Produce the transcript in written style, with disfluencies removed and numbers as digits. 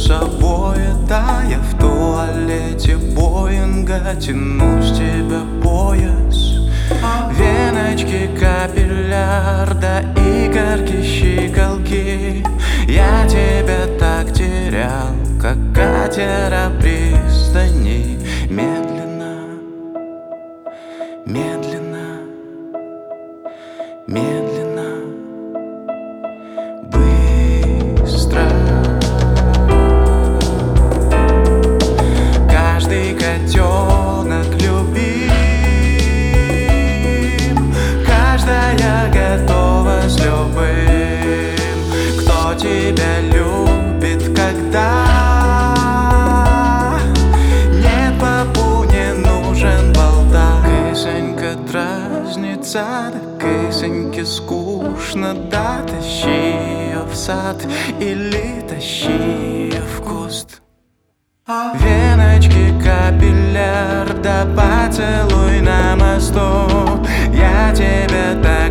собой, да, я в туалете Боинга, тяну с тебя пояс. Веночки, капиллярда, игарки, щиколки. Я тебя так терял, как катера пристани. Медленно, медленно, медленно, быстро. Каждый котенок любим, каждая готова с любым. Кто тебя любит, когда нет папу, не нужен болта. Кисонька дразнится, да кисоньке скучно, да, тащи ее в сад или тащи ее в куст. Веночки, капиллярда, поцелуй на мосту. Я тебя так